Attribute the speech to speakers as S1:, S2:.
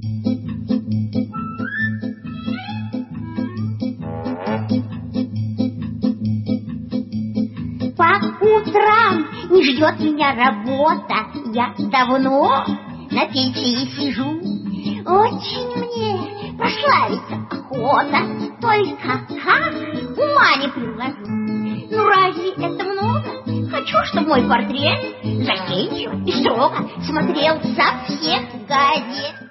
S1: По утрам не ждет меня работа, я давно на пенсии сижу. Очень мне прославиться охота, только как ума не приложу. Ну разве это много? Хочу, чтобы мой портрет застенчиво и строго смотрел со всех газет.